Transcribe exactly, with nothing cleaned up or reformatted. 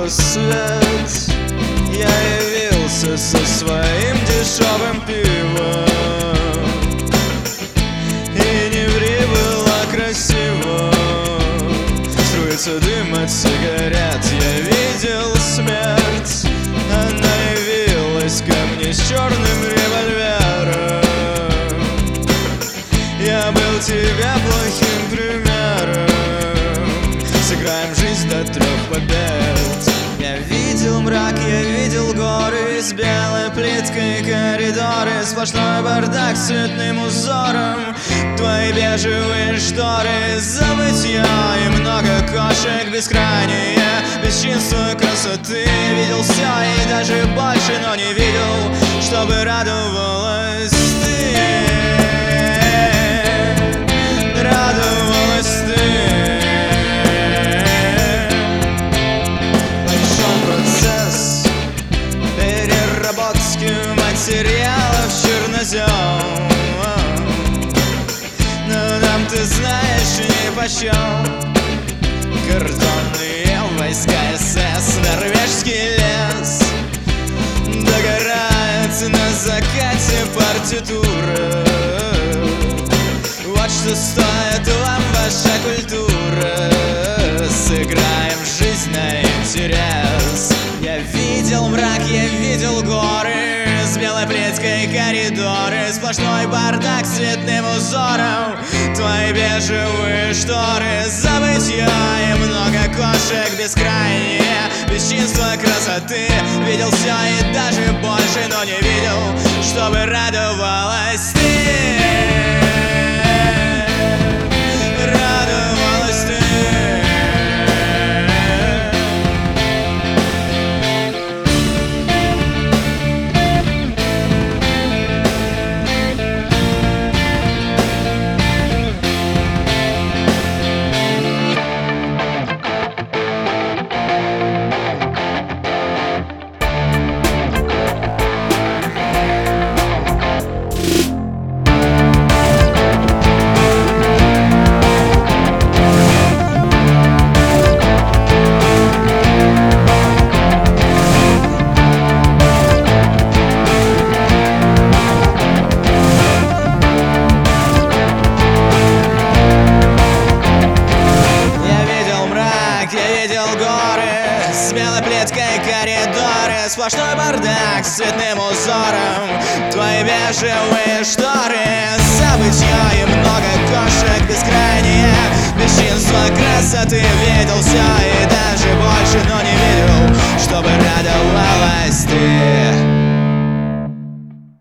сквозь свет я явился со своим дешевым пивом. И не ври, было красиво. Струится дым от сигарет, я видел смерть. Она явилась ко мне с черным револьвером. Я был тебе плохим примером. Сыграем жизнь до трех побед. Я видел мрак, я видел горы с белой плиткой, коридоры, сплошной бардак с цветным узором. Твои бежевые шторы, забытья и много кошек, бескрайнее бесчинство красоты. Видел все и даже больше, но не видел, чтобы радовалась ты. Радовалась ты. Материалов чернозем, но нам, ты знаешь, нипочем. Картонные войска СС, норвежский лес догорает на закате партитура. Вот что стоит вам ваша культура. Сыграем жизнь на интерес. Я видел мрак, я видел горы с белой плиткой, коридоры, сплошной бардак с цветным узором. Твои бежевые шторы, забытья и много кошек, бескрайнее бесчинство красоты. Видел все и даже больше, но не видел, чтобы радовалась ты. Радовалась ты. Коридоры, сплошной бардак с цветным узором. Твои бежевые шторы, забытье и много кошек, бескрайнее бесчинство красоты. Видел все и даже больше, но не видел, чтобы